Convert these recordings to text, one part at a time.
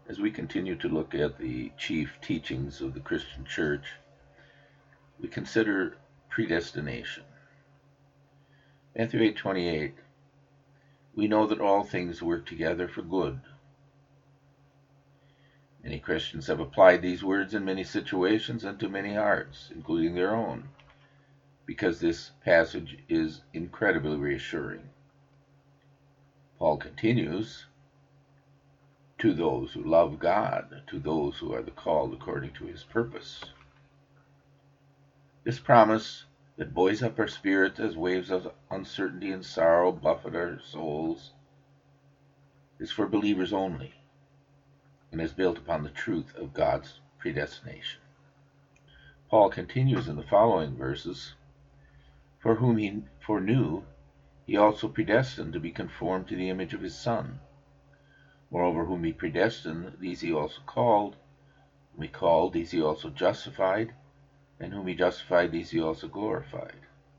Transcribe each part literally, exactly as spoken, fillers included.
As we continue to look at the chief teachings of the Christian Church, we consider predestination. Matthew eight twenty-eight, we know that all things work together for good. Many Christians have applied these words in many situations and to many hearts, including their own, because this passage is incredibly reassuring. Paul continues, to those who love God, to those who are the called according to his purpose. This promise that buoys up our spirits as waves of uncertainty and sorrow buffet our souls is for believers only, and is built upon the truth of God's predestination. Paul continues in the following verses, for whom he foreknew, he also predestined to be conformed to the image of his Son. Moreover, whom he predestined, these he also called. Whom he called, these he also justified. And whom he justified, these he also glorified.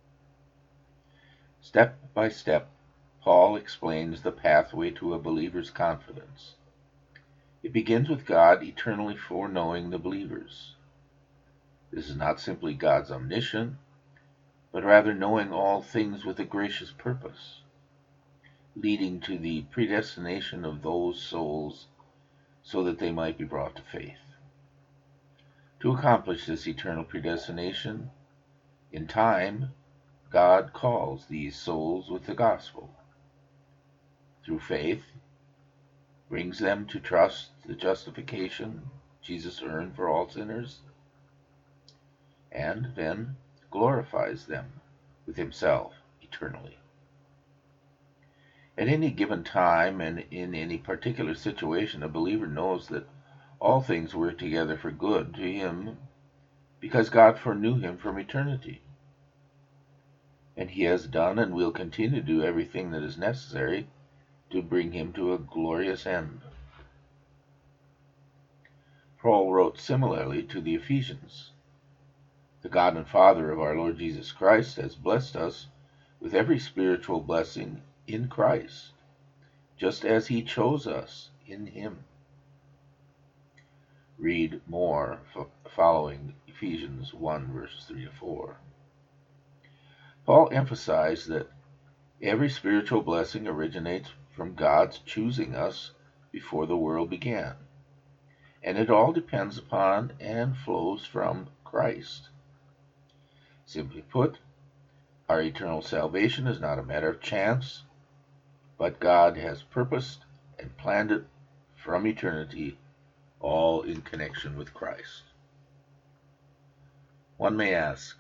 Step by step, Paul explains the pathway to a believer's confidence. It begins with God eternally foreknowing the believers. This is not simply God's omniscience, but rather knowing all things with a gracious purpose, leading to the predestination of those souls so that they might be brought to faith. To accomplish this eternal predestination, in time, God calls these souls with the gospel. Through faith, brings them to trust the justification Jesus earned for all sinners, and then glorifies them with himself eternally. At any given time and in any particular situation, a believer knows that all things work together for good to him because God foreknew him from eternity. And he has done and will continue to do everything that is necessary to bring him to a glorious end. Paul wrote similarly to the Ephesians. The God and Father of our Lord Jesus Christ has blessed us with every spiritual blessing in Christ, just as he chose us in him. Read more following Ephesians one, verses three to four. Paul emphasized that every spiritual blessing originates from God's choosing us before the world began, and it all depends upon and flows from Christ. Simply put, our eternal salvation is not a matter of chance, but God has purposed and planned it from eternity, all in connection with Christ. One may ask,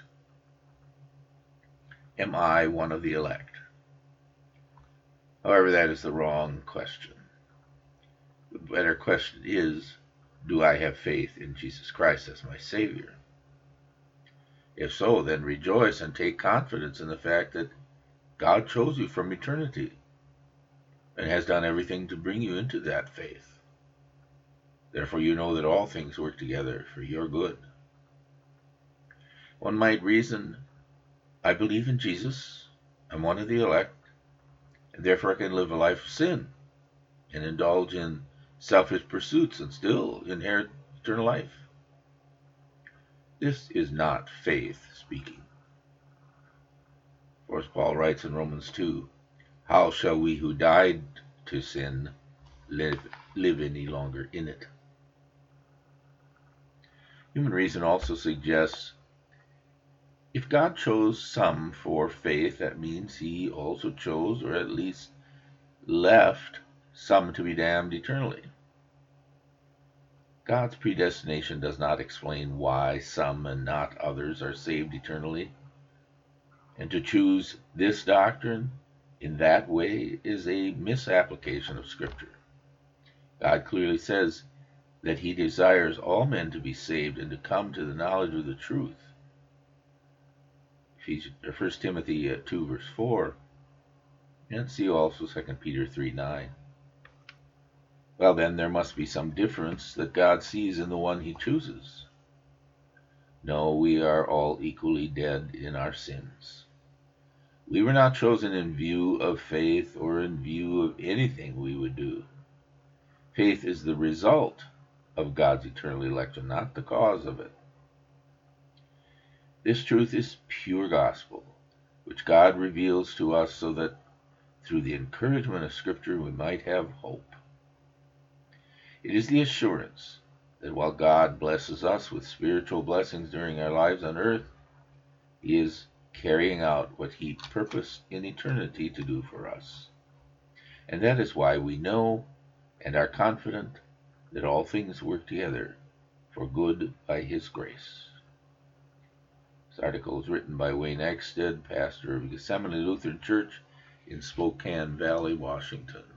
am I one of the elect? However, that is the wrong question. The better question is, do I have faith in Jesus Christ as my Savior? If so, then rejoice and take confidence in the fact that God chose you from eternity and has done everything to bring you into that faith. Therefore, you know that all things work together for your good. One might reason, I believe in Jesus, I'm one of the elect, and therefore I can live a life of sin and indulge in selfish pursuits and still inherit eternal life. This is not faith speaking. For as Paul writes in Romans two, how shall we who died to sin live, live any longer in it? Human reason also suggests if God chose some for faith, that means he also chose, or at least left, some to be damned eternally. God's predestination does not explain why some and not others are saved eternally, and to choose this doctrine in that way is a misapplication of Scripture. God clearly says that he desires all men to be saved and to come to the knowledge of the truth. First Timothy two, verse four, and see also Second Peter three, nine. Well, then, there must be some difference that God sees in the one he chooses. No, we are all equally dead in our sins. We were not chosen in view of faith or in view of anything we would do. Faith is the result of God's eternal election, not the cause of it. This truth is pure gospel, which God reveals to us so that through the encouragement of Scripture we might have hope. It is the assurance that while God blesses us with spiritual blessings during our lives on earth, He is carrying out what He purposed in eternity to do for us. And that is why we know and are confident that all things work together for good by His grace. This article is written by Wayne Agstead, pastor of Gethsemane Lutheran Church in Spokane Valley, Washington.